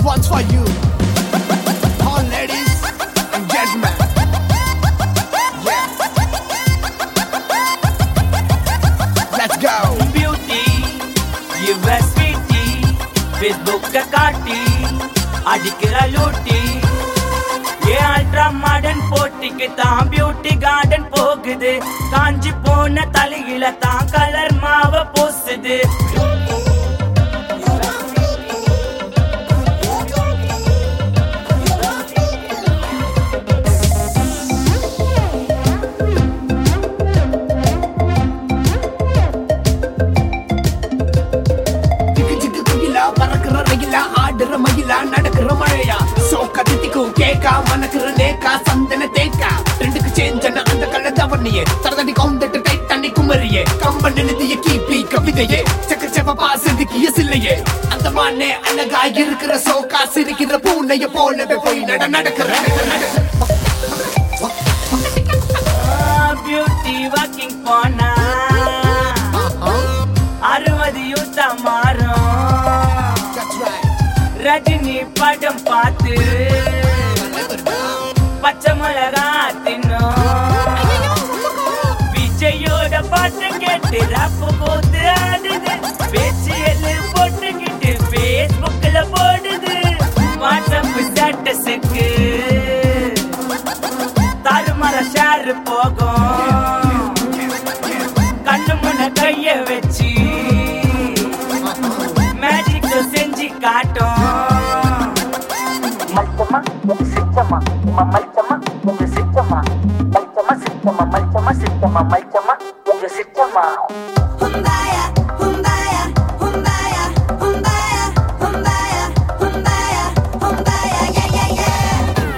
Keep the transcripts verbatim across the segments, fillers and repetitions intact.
one's for you. All ladies and gentlemen. Yeah. Let's go. Beauty, you were sweetie. Facebook ka kaati, adikira looti. ये ultra modern पोटी के ता beauty garden पोगदे कांजी पोन तलिगिला ता कलर माव पोसदे மகிழா நடக்கிற மழையா சோக்கா தித்திக்கும் கேக்கா மனக்குற நேக்கா சந்தன தேக்கா ரெண்டுக்கு சேஞ்சன அந்த கள்ள தவணையே தரதடி கவுண்டட்டு டைட் தண்ணி குமரியே கம்பன் எழுதிய கீபி கவிதையே சக்கச்சவப்பா செதுக்கிய சில்லையே அந்த மானே அழகா இருக்கிற சோக்கா சிரிக்கிற பூனைய போலவே போய் நட நடக்கிற பியூட்டி வாக்கிங் போனா அறுபது யூத்தா மாறும் ரஜினி படம் பார்த்து பச்சை மிளகா தின்னும் விஜயோட பாட்டு கேட்டு ரப்பு போட்டு ஆடுது பேச்சு எல்லு போட்டுக்கிட்டு பேஸ்புக்ல போடுது வாட்ஸ்அப் ஸ்டேட்டஸுக்கு தாறுமாற ஷேர் போகும் கண்ணு முன்ன கைய வச்சு மேஜிக் செஞ்சு காட்டும் Malchama, sichama, malchama, sichama, malchama, sichama, malchama, sichama, malchama, sichama. Humbaya, humbaya, humbaya, humbaya, humbaya, humbaya, humbaya, yeah, yeah, yeah.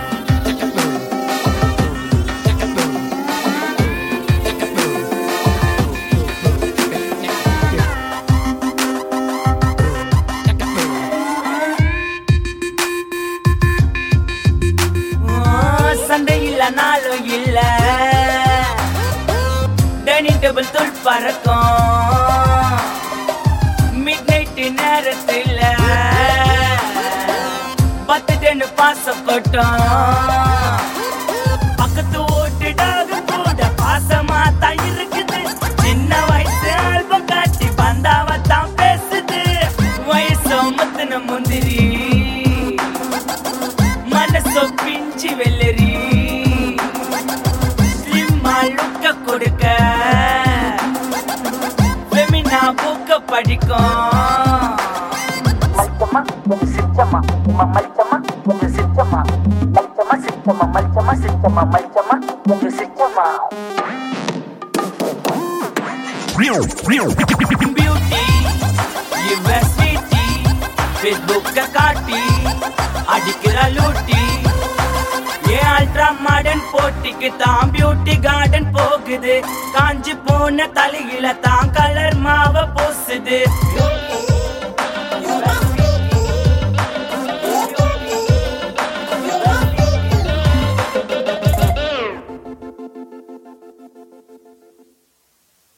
சண்டையில்ல நாளும் இல்ல டைனிங் டேபிள் தூள் பறக்கும் மிட் நைட் நேரத்தில் பத்து டென்னு பாசம் கொட்டும் பக்கத்து ஓட்டுடாக கூட பாசமா தான் இருக்குது சின்ன வயசு ஆல்பம் காட்டி பந்தாவத்தான் பேசுது வயசு முத்துன முந்திரி மனசோ பிஞ்சி வெள்ளரி ஸ்லிம்மா லுக்க கொடுக்க ஃபெமினா புக்க படிக்கும் Malchama, sichama, malchama, sichama, malchama, sichama, malchama, sichama, malchama, sichama. Beauty, you were sweetie. Facebook ka kaati, adikira looti. ये अल्ट्रा मॉडर्न पोटी के ता ब्यूटी गार्डन पोगदे कांजी पोन तलिगिला ता कलर माव पोसदे